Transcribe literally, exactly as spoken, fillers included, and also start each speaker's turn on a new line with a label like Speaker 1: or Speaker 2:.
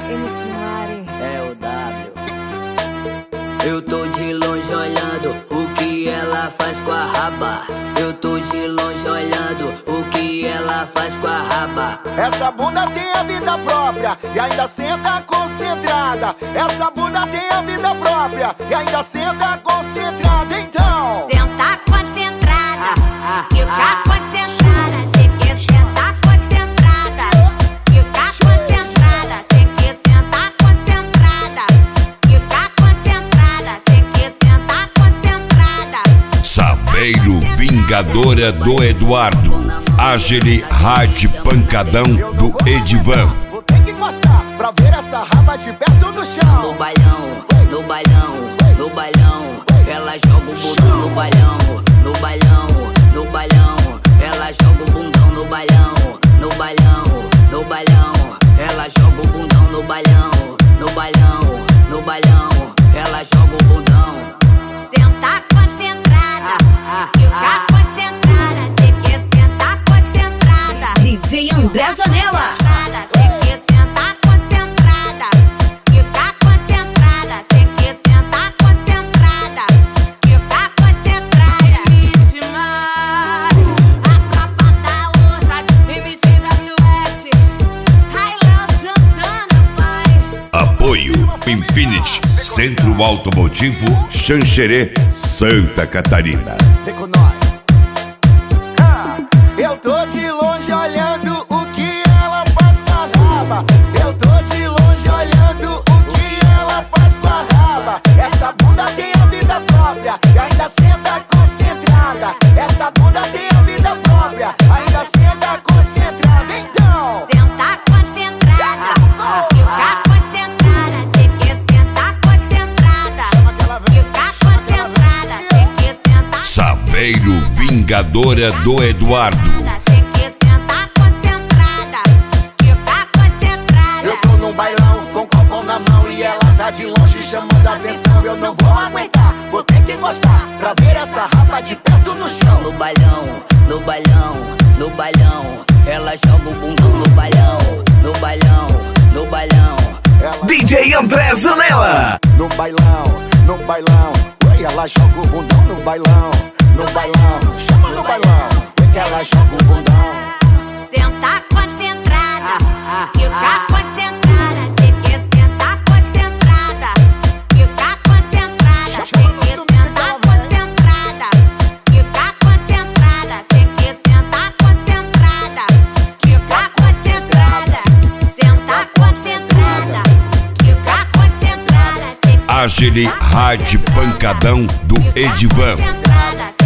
Speaker 1: M C Mari.
Speaker 2: É o W. Eu tô de longe olhando o que ela faz com a raba. Eu tô de longe olhando o que ela faz com a raba.
Speaker 3: Essa bunda tem a vida própria e ainda senta concentrada. Essa bunda tem a vida própria e ainda senta concentrada. Então
Speaker 1: Senta concentrada, fica concentrada. Cê quer sentar concentrada, fica concentrada. Cê quer sentar concentrada, fica concentrada. Cê quer sentar concentrada.
Speaker 4: Saveiro Vingadora do Eduardo. Agile Hard Pancadão do Edivan.
Speaker 3: vou ter que mostrar pra ver essa raba de perto no chão.
Speaker 2: No bailão, no bailão, no bailão. Ela joga o bundão no bailão, no bailão, no bailão. Ela joga o bundão no bailão, no bailão, no bailão. Ela joga o bundão no bailão, no bailão, no bailão. Ela joga o bundão.
Speaker 1: Senta concentrada, fica concentrada. Cê quer sentar concentrada.
Speaker 5: D J André Zanella.
Speaker 1: Cê quer sentar concentrada, fica concentrada. Cê quer sentar concentrada, fica concentrada. M C Mari, a tropa da ossa, M C W S, Railão Santana, pai.
Speaker 4: Apoio Infinity Centro Automotivo Xanxerê, Santa Catarina.
Speaker 3: Vem com nós. Ah, eu tô de longe olhando o que ela faz com a raba. Eu tô de longe olhando o que ela faz com a raba. Essa bunda tem a vida própria e ainda senta concentrada. Essa bunda tem a vida própria, ainda senta concentrada. Então
Speaker 1: Senta concentrada, fica concentrada. Cê quer sentar concentrada, fica concentrada. Cê quer sentar
Speaker 4: Saveiro Vingadora do Eduardo.
Speaker 1: Cê quer sentar concentrada, fica concentrada.
Speaker 3: eu tô num bailão com copo na mão e ela tá de longe chamando a atenção. Eu não vou aguentar, vou ter que gostar pra ver essa raba de perto no chão.
Speaker 2: No bailão, no bailão, no bailão. Ela joga o bundão no bailão, no bailão, no bailão.
Speaker 3: Ela
Speaker 6: D J André Zanella.
Speaker 3: no bailão, no bailão. Oi, ela joga o bundão no bailão, no bailão. Chama no bailão, oi que ela joga o bundão.
Speaker 1: Senta concentrada, fica concentrada. Cê quer sentar concentrada, fica concentrada. Cê quer sentar concentrada, fica concentrada. Cê quer sentar concentrada, fica concentrada. Senta concentrada, fica concentrada. Cê quer
Speaker 4: Agile Hard Pancadão do Edivan.
Speaker 1: concentrada.